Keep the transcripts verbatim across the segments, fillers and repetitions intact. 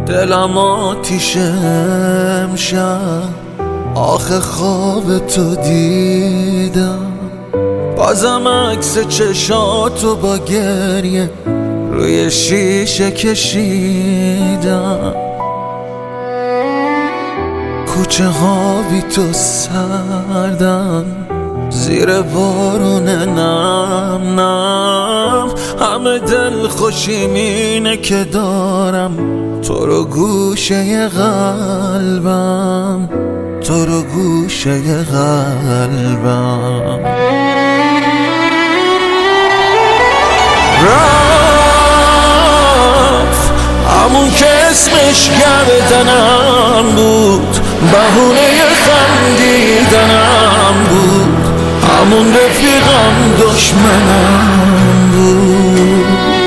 دلم آتیشه امشب، آخه خواب تو دیدم. بازم عکس چشاتو با گریه روی شیشه کشیدم. کوچه ها بی تو سردن، زیر بارون نم نم. همه دل خوشیم اینه که دارم تو رو گوشه قلبم، تو رو گوشه قلبم. رفت همون که اسمش گردنم بود، بهونه خندیدنم بود. همون رفیقم دشمنم بود.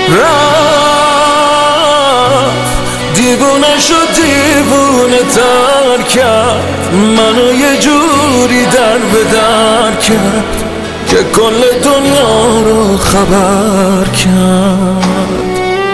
رفت دیوونه شد، دیوونه تر کرد منو، یه جوری در به در کرد که کل دنیا رو خبر کرد.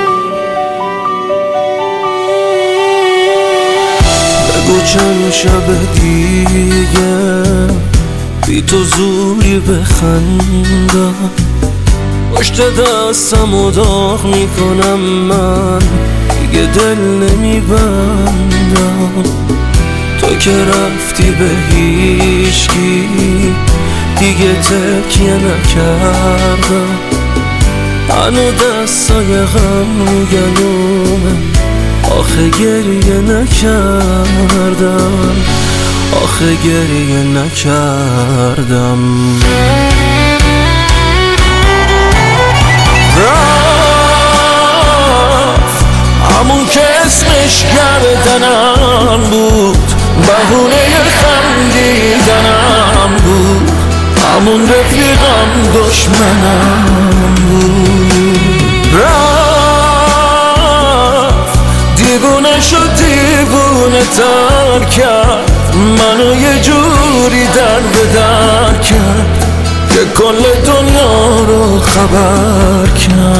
بگو چند شب دیگه بی تو زوری بخندم، پشت دستم و داغ میکنم من، دیگه دل نمیبندم. تو که رفتی به هیچکی دیگه تکیه نکردم. هنو دستای غم رو گلومه، آخه گریه نکردم، آخه گریه نکردم. رفت همون که اسمش گردنم بود، بهونه خندیدنم بود. همون رفیقم دشمنم بود. رفت دیوونه شد، دیوونه تر کرد منو، یه جوری در به در کرد که کل دنیا رو خبر کرد.